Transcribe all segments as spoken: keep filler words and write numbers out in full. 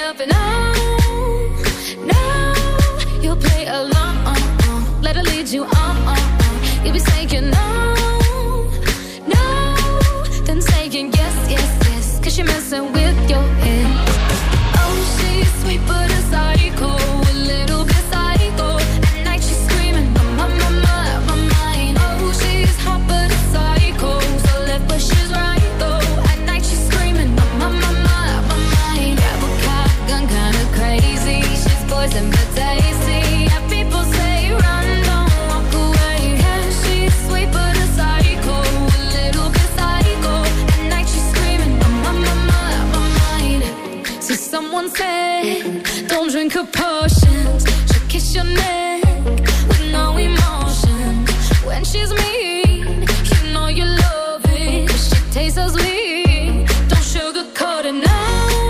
yourself and oh, no, you'll play along. Let her lead you on, on, on. You'll be saying no, no, then saying yes, yes, yes, cause you're messing with your head. Oh, she's sweet but a psycho, a little bit psycho. At night she's screaming, my, my, my, my, my mind. Oh, she's hot but a psycho, so left but she's right though. At night she's screaming, my, my, my, my, my mind. Grab a cop gun, kinda crazy. She's poison but tasty. Yeah, people say run, don't walk away. Yeah, she's sweet but a psycho, a little bit psycho. At night she's screaming, my, my, my, my, my mind. So someone said, don't drink her potions. She'll kiss your neck with no emotion. When she's mean, you know you love it. But she tastes so sweet, don't sugarcoat it, no,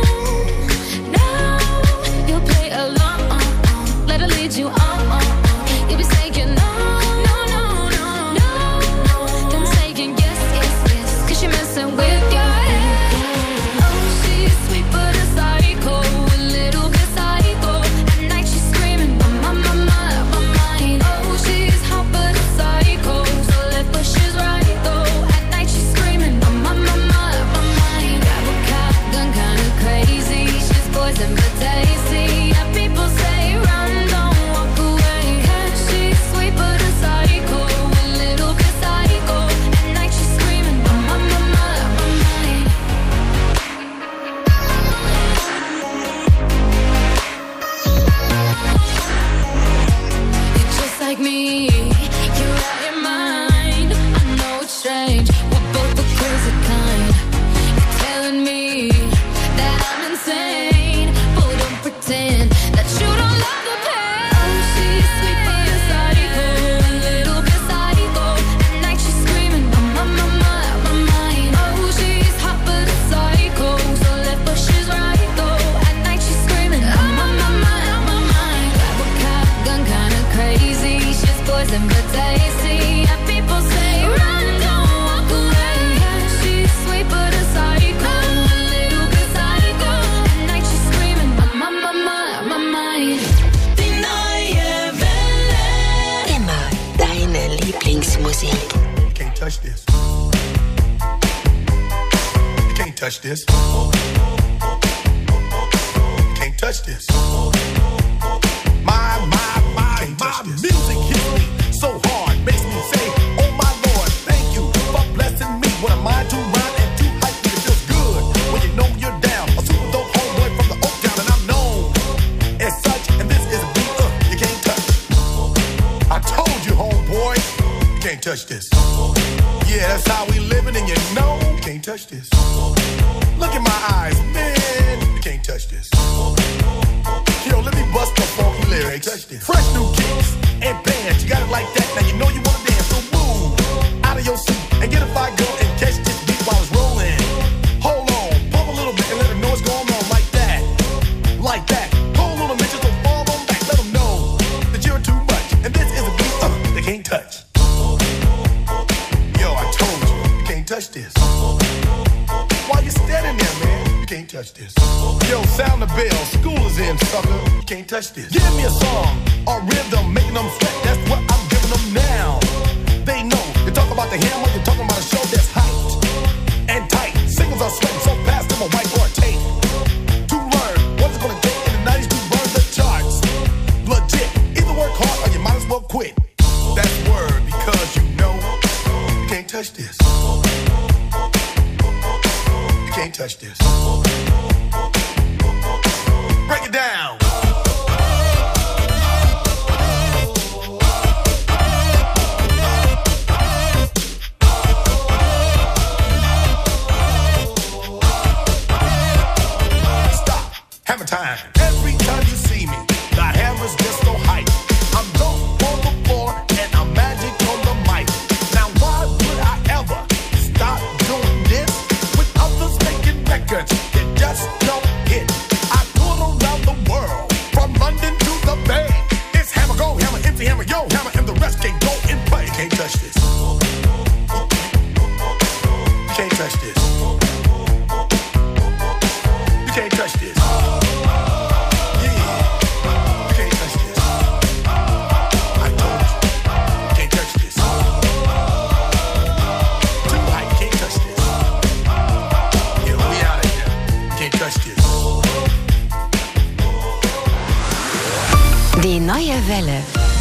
no. You'll play along, let her lead you on. You'll be saying no, no, no, no, no. Then saying yes, yes, yes, cause you're messing with your head. Oh, she's sweet but a psycho, a little bit psycho. At night she's screaming, my, my, my, my, my mind. Oh, she's hot but a psycho, so left but she's right though. At night she's screaming, my, my, my, my, my mind. Grab a cop gun, kinda crazy. She's poison but tasty. Yeah, people say run, don't walk away. Yeah, she's sweet but a psycho, a little bit psycho. At night she's screaming, my, my, my, my, my mind. You're just like me, you're out your mind. I know it's strange, we're both the crazy kind. You're telling me that I'm insane, but don't pretend that you don't love the pain. Oh, she's sweet but a psycho, a little bit psycho. At night she's screaming, my, my, my, my, my mind. Oh, she's hot but a psycho, so left but she's right though. At night she's screaming, my, my, my, my, my mind. Grab a cop gun, kinda crazy. She's poison but tasty. Yeah, people say run, don't walk away. Yeah, she's sweet but a psycho, a little bit psycho. At night she's screaming, my, my, my, my, my mind. Die neue Welle. Immer deine Lieblingsmusik. You can't touch this. You can't touch this. You can't touch this. My, my, my, my music hits me so hard, makes me say, oh my Lord, thank you for blessing me. What am I to rhyme and too hype? It feels good when you know you're down. A super dope homeboy from the Oak Town, and I'm known as such. And this is a beat uh, you can't touch. I told you, homeboy, you can't touch this. Yeah, that's how we living, and you know you can't touch this. Look in my eyes, man, you can't touch this. Yo, let me bust the funky lyrics. Fresh new kicks and bands, you got it like that. Now you know you wanna dance, so move out of your seat and get a fire girl and catch this beat while it's rolling. Hold on, pump a little bit and let them know what's going on like that, like that. Hold on a minute, just fall on back, let them know that you're too much. And this is a beat uh, they can't touch. Yo, I told you, you can't touch this. Why you standing there, man? You can't touch this. Yo, sound the bell, school is in, sucker. You can't touch this. Give me a song, a rhythm, making them sweat. That's what I'm giving them now. They know. You talk about the hammer, you're talking about a show that's hyped and tight. Singles are sweating so fast, them a whiteboard tape. To learn what it's gonna take in the nineties to burn the charts. Legit. Either work hard or you might as well quit. That's word, because you know you can't touch this. You can't touch this. Break it down. Stop. Hammer time. Every time you see me, the hammer's just so hype. I'm dope on the floor and I'm magic on the mic. Now why would I ever stop doing this with others making records that just don't hit? I tour around the world, from London to the Bay. It's hammer, go hammer, empty hammer, yo hammer, and the rest can go and play. You can't touch this. You can't touch this. You can't touch this. Justice. Die neue Welle.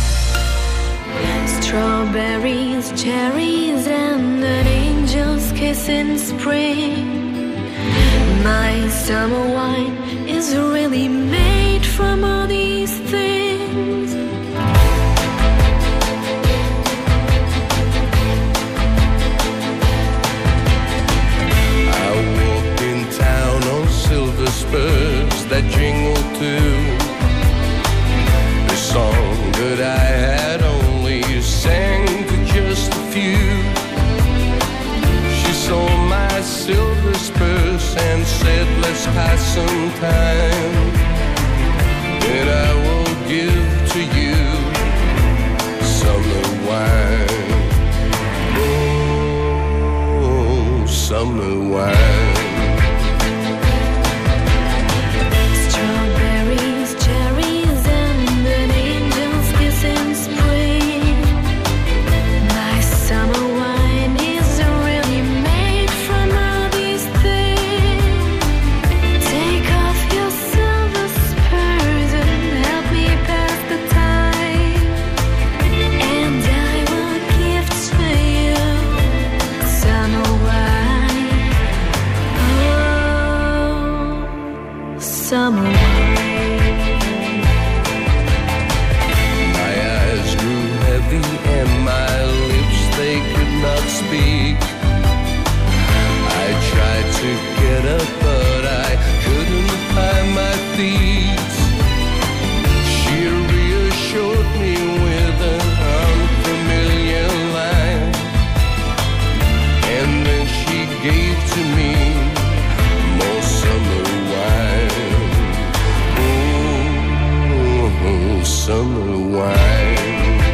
Strawberries, cherries, and an angel's kiss in spring. My summer wine is really made from all these things. I walked in town on silver spurs that jingle too. The song that I had only sang to just a few. She saw my silver spurs and said, let's pass some time. And I will give to you summer wine. Oh, summer wine. Strawberries, cherries, and an angel's kiss in spring. My summer wine is really made from all these things. Take off your silver spurs and help me pass the time. And I will give to you summer wine. Oh, summer wine. My eyes grew heavy and my lips, they could not speak. I tried to get up, but I couldn't find my feet. She reassured me with an unfamiliar line, and then she gave to me more summer wine. Oh, summer wine.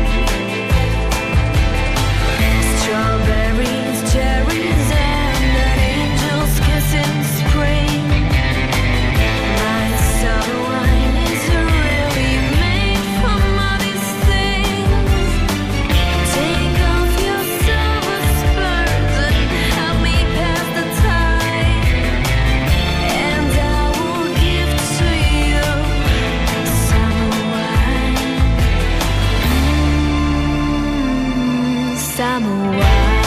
Strawberries, cherries, and an angel's kiss in spring. My summer wine is really made from all these things. Take off your silver spurs and help me pass the time. And I will give to you summer wine. Mm, summer wine.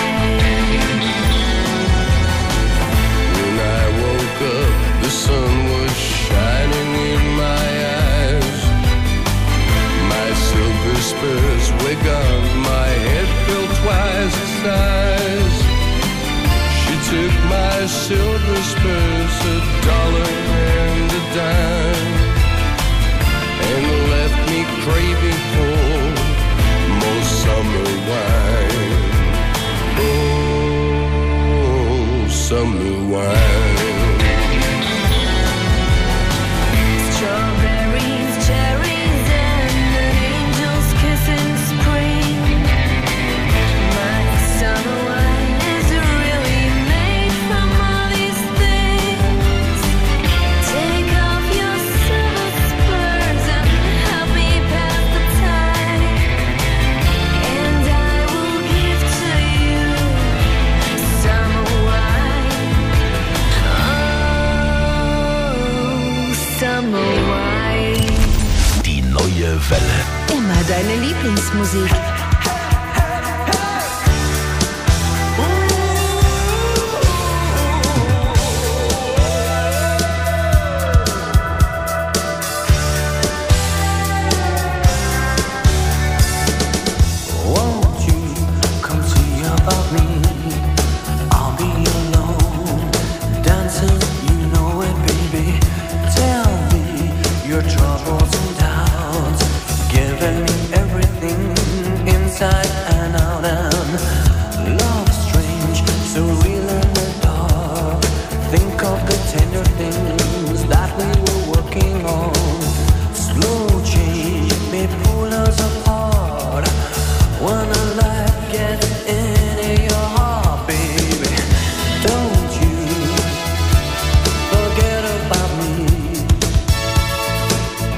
When I woke up, the sun was shining in my eyes. My silver spurs were gone, my head felt twice the size. She took my silver spurs, a dollar and a dime, and left me craving for more summer wine. Oh, summer wine. Strawberries, cherries, and an angel's kiss in spring. My summer wine is really made from all these things. Take off your silver spurs and help me pass the time. And I will give to you summer wine. Oh, summer wine. Die neue Welle. Immer deine Lieblingsmusik. Won't you come see about me? I'll be alone, dancing, you know it, baby. Tell me your troubles and doubts, giving me everything inside and out. And love strange, so real in the dark. Think of the tender things that we were working on. Slow change may pull us apart. When the light gets into your heart, baby, don't you forget about me.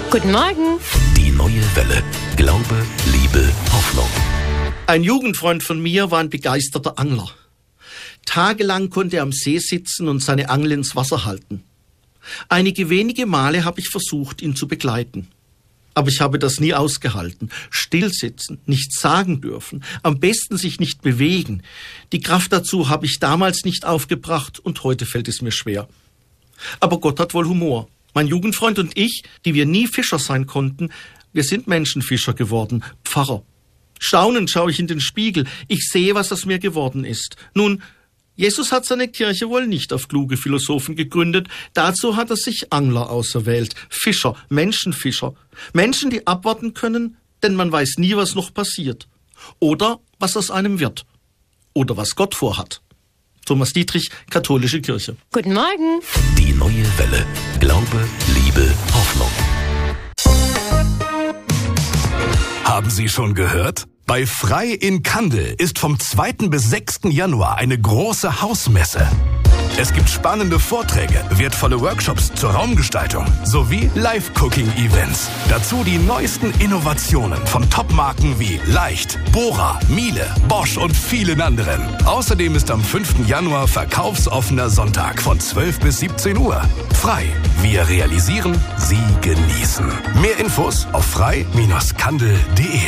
Guten Morgen. Die neue Welle. Glaube, Liebe, Hoffnung. Ein Jugendfreund von mir war ein begeisterter Angler. Tagelang konnte er am See sitzen und seine Angel ins Wasser halten. Einige wenige Male habe ich versucht, ihn zu begleiten. Aber ich habe das nie ausgehalten. Stillsitzen, nichts sagen dürfen, am besten sich nicht bewegen. Die Kraft dazu habe ich damals nicht aufgebracht und heute fällt es mir schwer. Aber Gott hat wohl Humor. Mein Jugendfreund und ich, die wir nie Fischer sein konnten, wir sind Menschenfischer geworden, Pfarrer. Staunend schaue ich in den Spiegel. Ich sehe, was aus mir geworden ist. Nun, Jesus hat seine Kirche wohl nicht auf kluge Philosophen gegründet. Dazu hat er sich Angler auserwählt. Fischer, Menschenfischer. Menschen, die abwarten können, denn man weiß nie, was noch passiert. Oder was aus einem wird. Oder was Gott vorhat. Thomas Dietrich, Katholische Kirche. Guten Morgen. Die neue Welle. Glaube, Liebe, Hoffnung. Haben Sie schon gehört? Bei Frei in Kandel ist vom zweiten bis sechsten Januar eine große Hausmesse. Es gibt spannende Vorträge, wertvolle Workshops zur Raumgestaltung sowie Live-Cooking-Events. Dazu die neuesten Innovationen von Top-Marken wie Leicht, Bora, Miele, Bosch und vielen anderen. Außerdem ist am fünften Januar verkaufsoffener Sonntag von zwölf bis siebzehn Uhr. Frei, wir realisieren, Sie genießen. Mehr Infos auf frei Bindestrich kandel punkt de.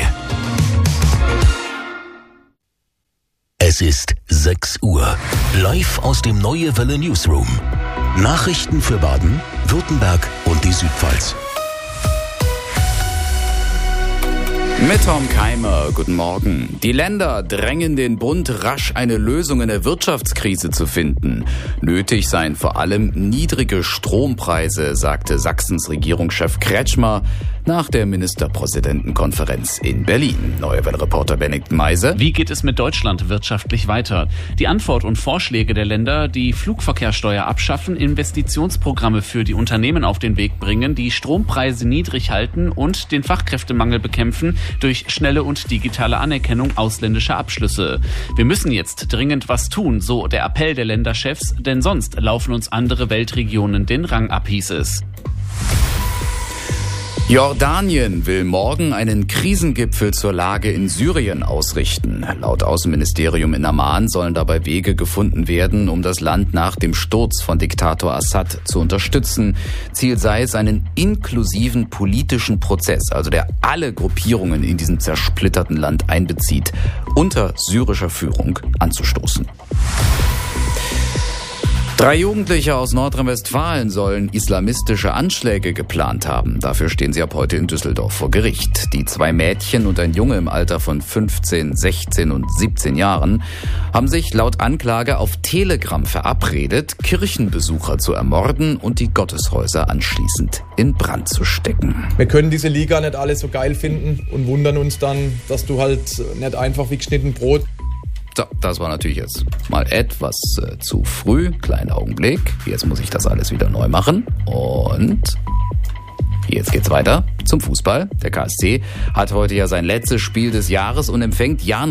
Es ist sechs Uhr. Live aus dem Neue Welle Newsroom. Nachrichten für Baden, Württemberg und die Südpfalz. Mit Tom Keimer, guten Morgen. Die Länder drängen den Bund, rasch eine Lösung in der Wirtschaftskrise zu finden. Nötig seien vor allem niedrige Strompreise, sagte Sachsens Regierungschef Kretschmer nach der Ministerpräsidentenkonferenz in Berlin. Neue Welle-Reporter Benedikt Meise. Wie geht es mit Deutschland wirtschaftlich weiter? Die Antwort und Vorschläge der Länder, die Flugverkehrssteuer abschaffen, Investitionsprogramme für die Unternehmen auf den Weg bringen, die Strompreise niedrig halten und den Fachkräftemangel bekämpfen durch schnelle und digitale Anerkennung ausländischer Abschlüsse. Wir müssen jetzt dringend was tun, so der Appell der Länderchefs, denn sonst laufen uns andere Weltregionen den Rang ab, hieß es. Jordanien will morgen einen Krisengipfel zur Lage in Syrien ausrichten. Laut Außenministerium in Amman sollen dabei Wege gefunden werden, um das Land nach dem Sturz von Diktator Assad zu unterstützen. Ziel sei es, einen inklusiven politischen Prozess, also der alle Gruppierungen in diesem zersplitterten Land einbezieht, unter syrischer Führung anzustoßen. Drei Jugendliche aus Nordrhein-Westfalen sollen islamistische Anschläge geplant haben. Dafür stehen sie ab heute in Düsseldorf vor Gericht. Die zwei Mädchen und ein Junge im Alter von fünfzehn, sechzehn und siebzehn Jahren haben sich laut Anklage auf Telegram verabredet, Kirchenbesucher zu ermorden und die Gotteshäuser anschließend in Brand zu stecken. Wir können diese Liga nicht alle so geil finden und wundern uns dann, dass du halt nicht einfach wie geschnitten Brot. So, das war natürlich jetzt mal etwas äh, zu früh. Kleinen Augenblick. Jetzt muss ich das alles wieder neu machen. Und jetzt geht's weiter zum Fußball. Der K S C hat heute ja sein letztes Spiel des Jahres und empfängt Jan